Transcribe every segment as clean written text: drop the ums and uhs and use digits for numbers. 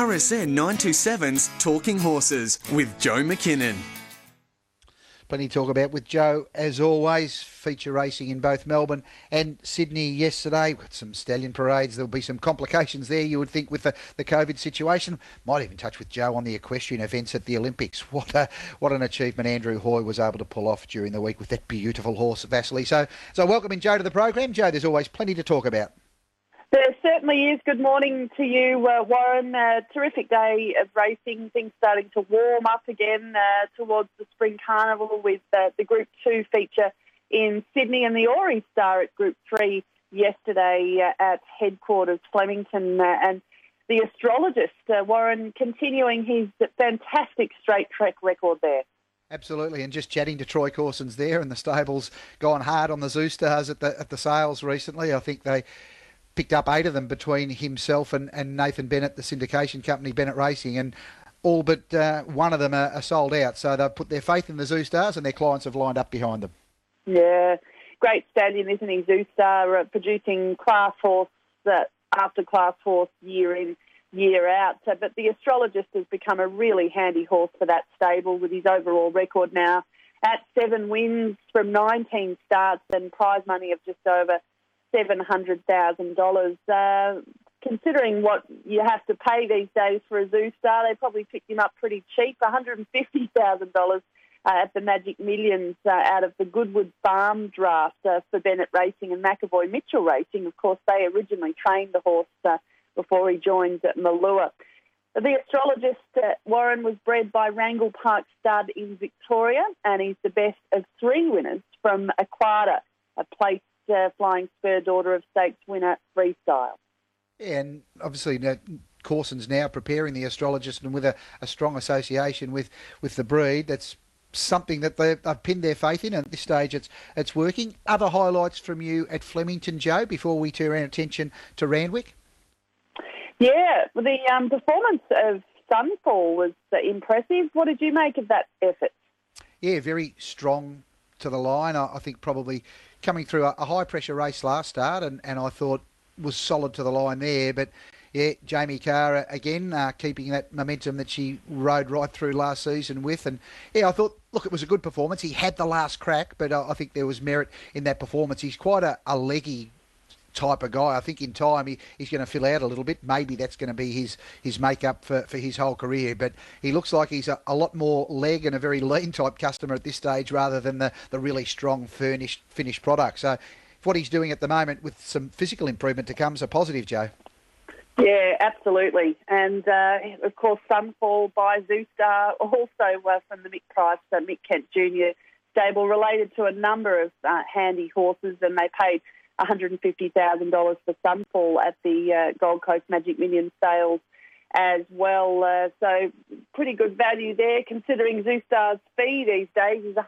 RSN 927's Talking Horses with Joe McKinnon. Plenty to talk about with Joe, as always. Feature racing in both Melbourne and Sydney yesterday. Got some stallion parades. There'll be some complications there, you would think, with the COVID situation. Might even touch with Joe on the equestrian events at the Olympics. What an achievement Andrew Hoy was able to pull off during the week with that beautiful horse, Vasily. So welcoming Joe to the program. Joe, there's always plenty to talk about. There certainly is. Good morning to you, Warren. Terrific day of racing. Things starting to warm up again towards the Spring Carnival with the Group 2 feature in Sydney and the Ori Star at Group 3 yesterday at headquarters Flemington. And the astrologist, Warren, continuing his fantastic straight track record there. Absolutely, and just chatting to Troy Corson's there, and the stable's gone hard on the Zoo Stars at the sales recently. I think they picked up 8 of them between himself and Nathan Bennett, the syndication company, Bennett Racing, and all but one of them are sold out. So they've put their faith in the Zoo Stars, and their clients have lined up behind them. Yeah, great stallion, isn't he, Zoo Star, producing class horse after class horse year in, year out. But the astrologist has become a really handy horse for that stable with his overall record now at 7 wins from 19 starts and prize money of just over $700,000. Considering what you have to pay these days for a Zoo Star, they probably picked him up pretty cheap, $150,000 at the Magic Millions out of the Goodwood Farm draft for Bennett Racing and McAvoy Mitchell Racing. Of course, they originally trained the horse before he joined Malua. The astrologist, Warren, was bred by Wrangle Park Stud in Victoria, and he's the best of 3 winners from Aquata, a place flying spur daughter of stakes winner Freestyle. Yeah, and obviously Corson's now preparing the astrologist, and with a strong association with the breed, that's something that they've pinned their faith in, and at this stage it's working. Other highlights from you at Flemington, Joe, before we turn our attention to Randwick? Yeah, the performance of Sunfall was impressive. What did you make of that effort? Yeah, very strong to the line. I think probably coming through a high-pressure race last start, and I thought was solid to the line there. But, yeah, Jamie Carr, again, keeping that momentum that she rode right through last season with. And, yeah, I thought, look, it was a good performance. He had the last crack, but I think there was merit in that performance. He's quite a leggy type of guy. I think in time he's going to fill out a little bit. Maybe that's going to be his makeup for his whole career. But he looks like he's a lot more leg and a very lean type customer at this stage rather than the really strong finished product. So what he's doing at the moment with some physical improvement to come is a positive, Joe. Yeah, absolutely. And, of course, Sunfall by Zoo Star, also from the Mick Price, Mick Kent Jr. stable, related to a number of handy horses, and they paid $150,000 for Sunfall at the Gold Coast Magic Millions sales as well. So pretty good value there, considering Zoo Star's fee these days is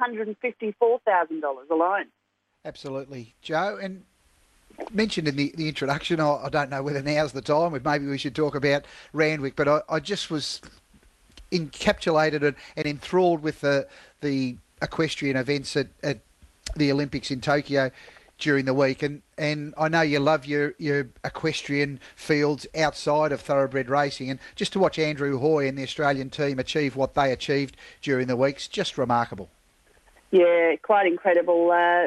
$154,000 alone. Absolutely, Joe. And mentioned in the introduction, I don't know whether now's the time, maybe we should talk about Randwick, but I just was encapsulated and enthralled with the equestrian events at the Olympics in Tokyo during the week, and I know you love your equestrian fields outside of thoroughbred racing, and just to watch Andrew Hoy and the Australian team achieve what they achieved during the week's just remarkable. Yeah, quite incredible.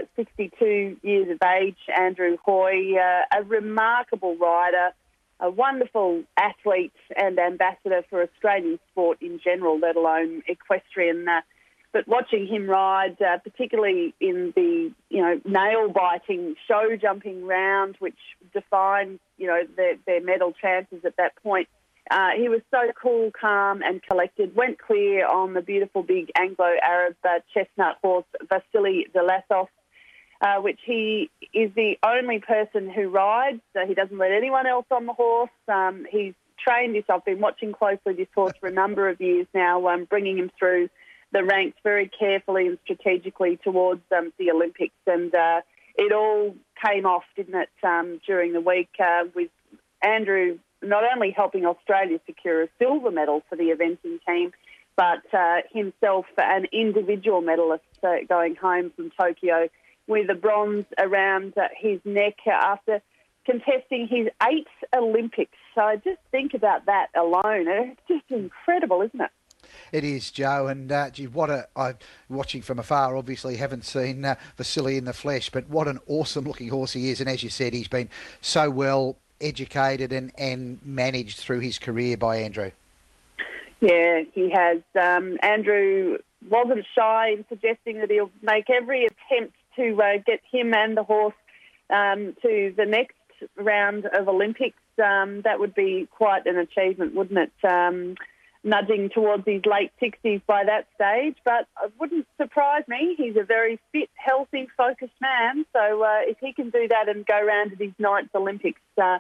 62 years of age, Andrew Hoy, a remarkable rider, a wonderful athlete and ambassador for Australian sport in general, let alone equestrian. But watching him ride, particularly in the nail-biting, show-jumping round, which defined their medal chances at that point, he was so cool, calm, and collected. Went clear on the beautiful big Anglo-Arab chestnut horse Vasily Delasov, which he is the only person who rides. He doesn't let anyone else on the horse. He's trained this. I've been watching closely this horse for a number of years now, bringing him through the ranks very carefully and strategically towards the Olympics, and it all came off, didn't it, during the week, with Andrew not only helping Australia secure a silver medal for the eventing team, but himself an individual medalist going home from Tokyo with a bronze around his neck after contesting his 8th Olympics. So just think about that alone. It's just incredible, isn't it? It is, Joe, and gee, I'm watching from afar, obviously haven't seen Vasily in the flesh, but what an awesome-looking horse he is. And as you said, he's been so well educated and managed through his career by Andrew. Yeah, he has. Andrew wasn't shy in suggesting that he'll make every attempt to get him and the horse to the next round of Olympics. That would be quite an achievement, wouldn't it? Nudging towards his late 60s by that stage, but it wouldn't surprise me. He's a very fit, healthy, focused man. So if he can do that and go round to his 9th Olympics,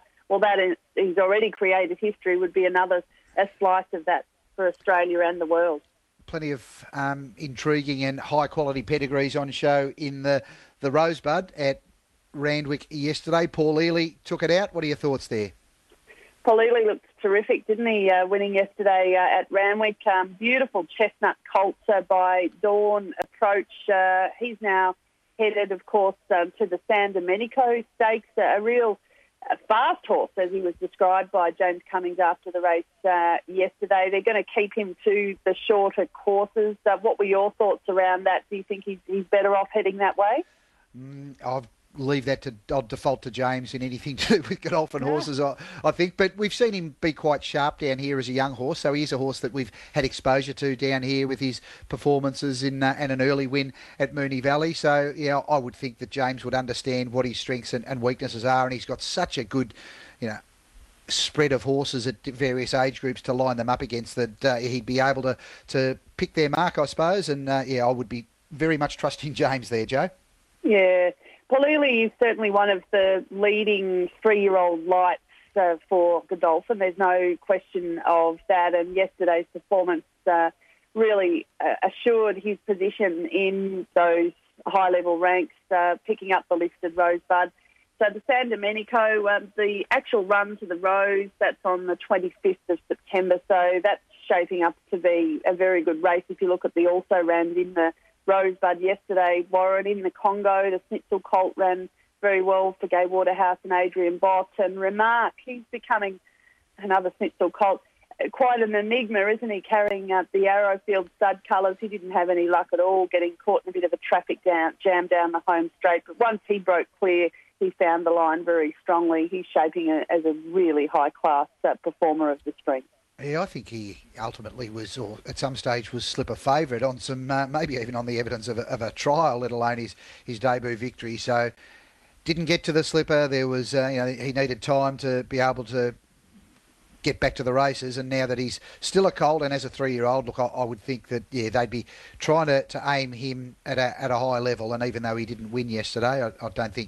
he's already created history, would be another a slice of that for Australia and the world. Plenty of intriguing and high-quality pedigrees on show in the Rosebud at Randwick yesterday. Paul Ely took it out. What are your thoughts there? Paul Ely looked terrific, didn't he, winning yesterday at Randwick. Beautiful chestnut colt by Dawn Approach. He's now headed, of course, to the San Domenico Stakes, a real fast horse, as he was described by James Cummings after the race yesterday. They're going to keep him to the shorter courses. What were your thoughts around that? Do you think he's better off heading that way? I'll leave that I'll default to James in anything to do with Godolphin horses, I think. But we've seen him be quite sharp down here as a young horse, so he's a horse that we've had exposure to down here with his performances and an early win at Moonee Valley. So, yeah, I would think that James would understand what his strengths and weaknesses are, and he's got such a good, spread of horses at various age groups to line them up against that he'd be able to pick their mark, I suppose. And, I would be very much trusting James there, Joe. Yeah. Paul Ely is certainly one of the leading 3-year-old lights for Godolphin. There's no question of that. And yesterday's performance really assured his position in those high-level ranks, picking up the listed Rosebud. So the San Domenico, the actual run to the Rose, that's on the 25th of September. So that's shaping up to be a very good race. If you look at the also ran in the Rosebud yesterday, Warren in the Congo, the Snitzel colt ran very well for Gay Waterhouse and Adrian Bott. And Remark, he's becoming another Snitzel colt. Quite an enigma, isn't he, carrying the Arrowfield stud colours. He didn't have any luck at all, getting caught in a bit of a traffic jam down the home straight. But once he broke clear, he found the line very strongly. He's shaping as a really high-class performer of the spring. Yeah, I think he ultimately was, or at some stage was slipper favourite on some, maybe even on the evidence of a trial, let alone his debut victory. So didn't get to the slipper. There was, he needed time to be able to get back to the races. And now that he's still a colt and as a 3-year-old, look, I would think that, they'd be trying to aim him at a high level. And even though he didn't win yesterday, I don't think,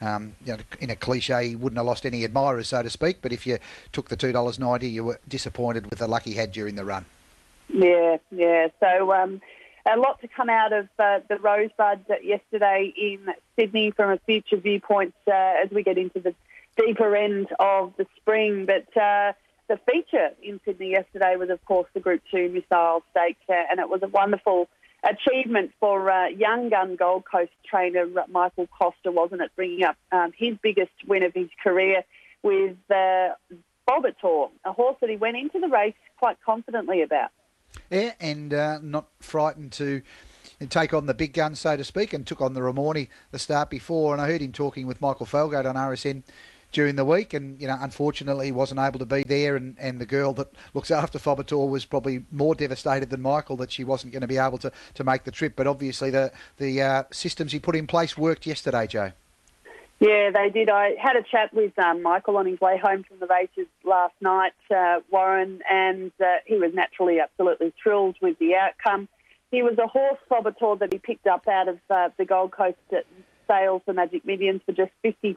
in a cliche, he wouldn't have lost any admirers, so to speak. But if you took the $2.90, you were disappointed with the luck he had during the run. Yeah. So a lot to come out of the Rosebud yesterday in Sydney from a future viewpoint as we get into the deeper end of the spring. But the feature in Sydney yesterday was, of course, the Group 2 Missile Stakes, and it was a wonderful achievement for young gun Gold Coast trainer Michael Costa, wasn't it, bringing up his biggest win of his career with Bobator, a horse that he went into the race quite confidently about. Yeah, and not frightened to take on the big gun, so to speak, and took on the Ramornie the start before. And I heard him talking with Michael Felgate on RSN during the week, and unfortunately he wasn't able to be there, and the girl that looks after Fobator was probably more devastated than Michael that she wasn't going to be able to make the trip. But obviously the systems he put in place worked yesterday, Joe. Yeah, they did. I had a chat with Michael on his way home from the races last night, Warren, and he was naturally absolutely thrilled with the outcome. He was a horse, Fobator, that he picked up out of the Gold Coast sales for Magic Millions for just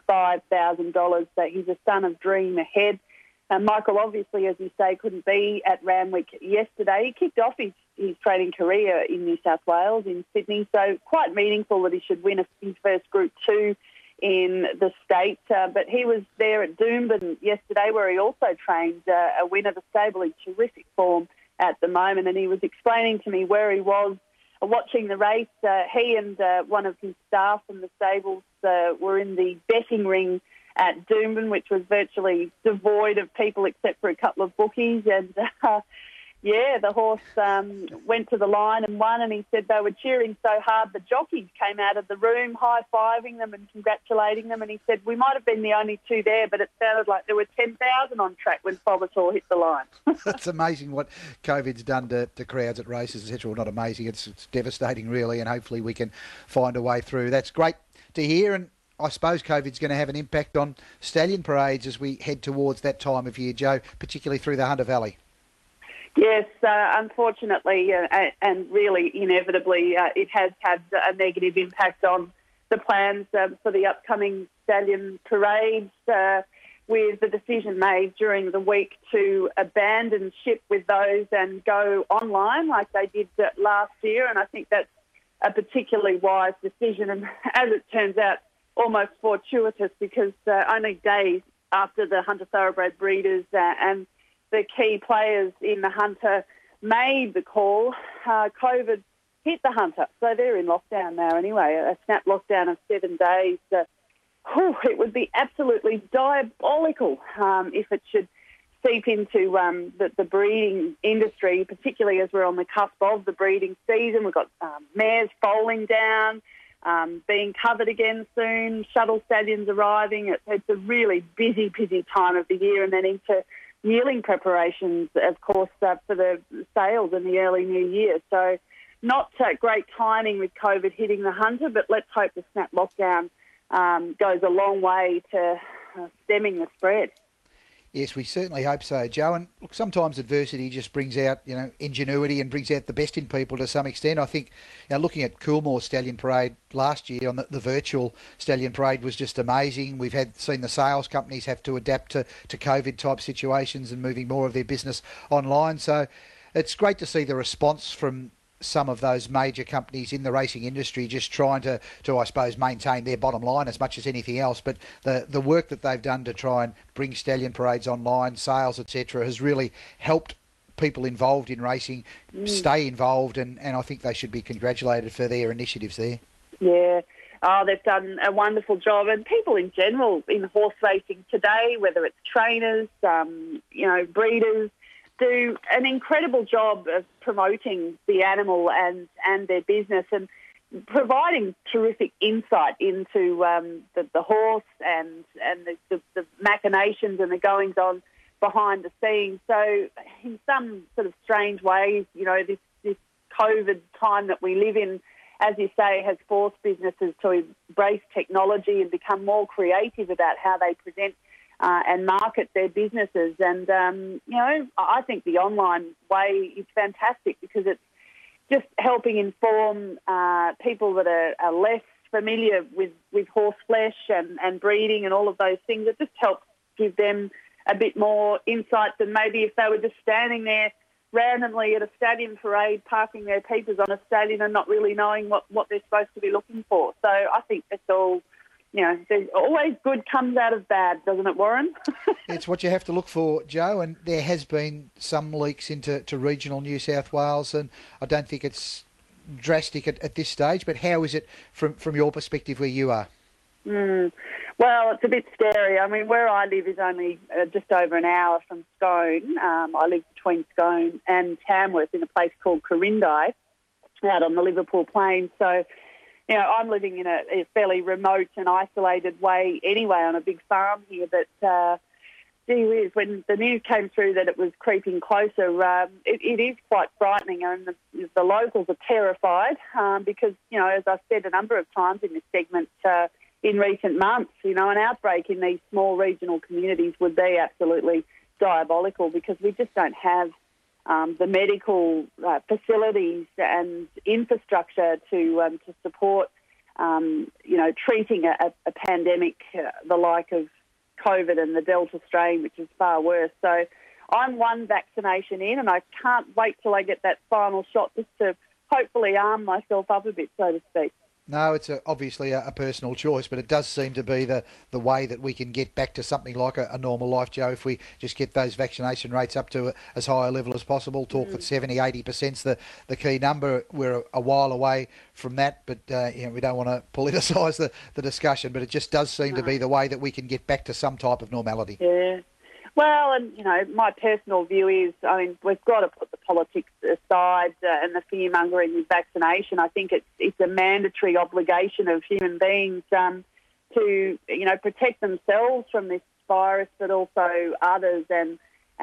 $55,000. He's a son of Dream Ahead. Michael, obviously, as you say, couldn't be at Randwick yesterday. He kicked off his training career in New South Wales, in Sydney, so quite meaningful that he should win his first Group 2 in the state. But he was there at Doomben yesterday, where he also trained a winner. The stable in terrific form at the moment, and he was explaining to me where he was watching the race. He and one of his staff from the stables were in the betting ring at Doomben, which was virtually devoid of people except for a couple of bookies. And the horse went to the line and won, and he said they were cheering so hard the jockeys came out of the room high-fiving them and congratulating them, and he said, we might have been the only two there, but it sounded like there were 10,000 on track when Fobator hit the line. It's amazing what COVID's done to crowds at races, etc. Well, not amazing, it's devastating really, and hopefully we can find a way through. That's great to hear, and I suppose COVID's going to have an impact on stallion parades as we head towards that time of year, Joe, particularly through the Hunter Valley. Yes, unfortunately and really inevitably, it has had a negative impact on the plans for the upcoming stallion parades, with the decision made during the week to abandon ship with those and go online like they did last year. And I think that's a particularly wise decision, and as it turns out, almost fortuitous, because only days after the Hunter Thoroughbred breeders and the key players in the Hunter made the call, COVID hit the Hunter. So they're in lockdown now anyway, a snap lockdown of 7 days. It would be absolutely diabolical if it should seep into the breeding industry, particularly as we're on the cusp of the breeding season. We've got mares foaling down, being covered again soon, shuttle stallions arriving. It's a really busy time of the year, and then into yearling preparations, of course, for the sales in the early new year. So not great timing with COVID hitting the Hunter, but let's hope the snap lockdown goes a long way to stemming the spread. Yes, we certainly hope so, Joe. And look, sometimes adversity just brings out, ingenuity and brings out the best in people to some extent. I think, looking at Coolmore Stallion Parade last year on the virtual Stallion Parade was just amazing. We've seen the sales companies have to adapt to COVID type situations and moving more of their business online. So it's great to see the response from some of those major companies in the racing industry, just trying to I suppose, maintain their bottom line as much as anything else. But the work that they've done to try and bring stallion parades online, sales, etc., has really helped people involved in racing stay involved, and I think they should be congratulated for their initiatives there. Yeah. Oh, they've done a wonderful job. And people in general in horse racing today, whether it's trainers, breeders, do an incredible job of promoting the animal and their business and providing terrific insight into the horse and the machinations and the goings-on behind the scenes. So in some sort of strange ways, this COVID time that we live in, as you say, has forced businesses to embrace technology and become more creative about how they present and market their businesses. And, I think the online way is fantastic because it's just helping inform people that are less familiar with horse flesh and breeding and all of those things. It just helps give them a bit more insight than maybe if they were just standing there randomly at a stallion parade, parking their peepers on a stallion and not really knowing what they're supposed to be looking for. So I think it's all... there's always good comes out of bad, doesn't it, Warren? It's what you have to look for, Joe, and there has been some leaks into regional New South Wales, and I don't think it's drastic at this stage, but how is it from your perspective where you are? Well, it's a bit scary. I mean, where I live is only just over an hour from Scone. I live between Scone and Tamworth in a place called Corindai out on the Liverpool Plains. So, I'm living in a fairly remote and isolated way anyway on a big farm here, but gee whiz, when the news came through that it was creeping closer, it is quite frightening, and the locals are terrified because, as I've said a number of times in this segment in recent months, an outbreak in these small regional communities would be absolutely diabolical because we just don't have the medical facilities and infrastructure to support, treating a pandemic the like of COVID and the Delta strain, which is far worse. So I'm one vaccination in, and I can't wait till I get that final shot just to hopefully arm myself up a bit, so to speak. No, it's obviously a personal choice, but it does seem to be the way that we can get back to something like a normal life, Joe, if we just get those vaccination rates up to as high a level as possible. Talk that 70, 80%'s the key number. We're a while away from that, but we don't want to politicise the discussion, but it just does seem to be the way that we can get back to some type of normality. Yeah. Well, and, my personal view is, we've got to put the politics aside and the fear-mongering with vaccination. I think it's a mandatory obligation of human beings to, protect themselves from this virus, but also others, and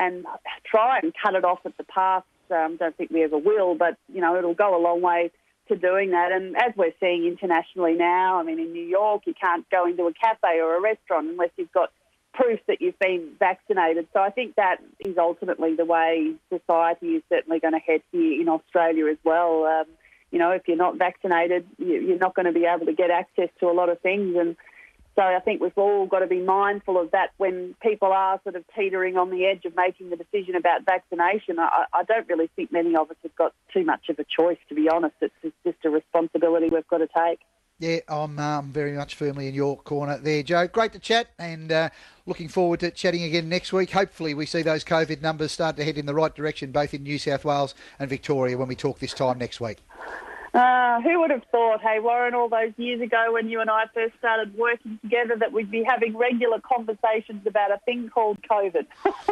try and cut it off at the pass. Don't think we ever will, but, it'll go a long way to doing that. And as we're seeing internationally now, in New York, you can't go into a cafe or a restaurant unless you've got proof that you've been vaccinated. So I think that is ultimately the way society is certainly going to head here in Australia as well. If you're not vaccinated, you're not going to be able to get access to a lot of things. And so I think we've all got to be mindful of that when people are sort of teetering on the edge of making the decision about vaccination. I don't really think many of us have got too much of a choice, to be honest. It's just a responsibility we've got to take. Yeah, I'm very much firmly in your corner there, Joe. Great to chat, and looking forward to chatting again next week. Hopefully we see those COVID numbers start to head in the right direction, both in New South Wales and Victoria, when we talk this time next week. Who would have thought, hey, Warren, all those years ago when you and I first started working together, that we'd be having regular conversations about a thing called COVID?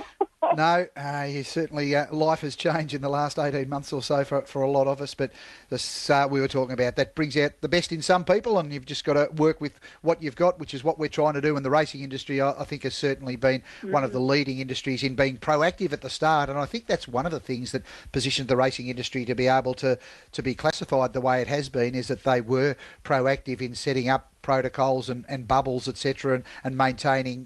No, certainly life has changed in the last 18 months or so for a lot of us, but this we were talking about, that brings out the best in some people, and you've just got to work with what you've got, which is what we're trying to do. And the racing industry, I think, has certainly been one of the leading industries in being proactive at the start, and I think that's one of the things that positioned the racing industry to be able to be classified the way it has been, is that they were proactive in setting up protocols and bubbles, etc., and maintaining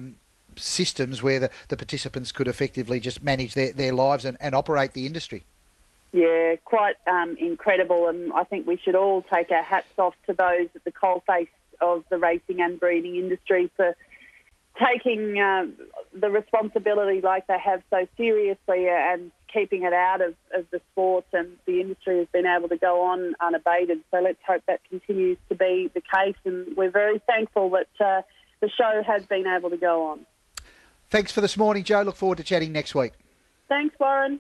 systems where the participants could effectively just manage their lives and operate the industry. Yeah, quite incredible, and I think we should all take our hats off to those at the coalface of the racing and breeding industry for taking the responsibility like they have so seriously and keeping it out of the sport, and the industry has been able to go on unabated. So let's hope that continues to be the case, and we're very thankful that the show has been able to go on. Thanks for this morning, Joe. Look forward to chatting next week. Thanks, Warren.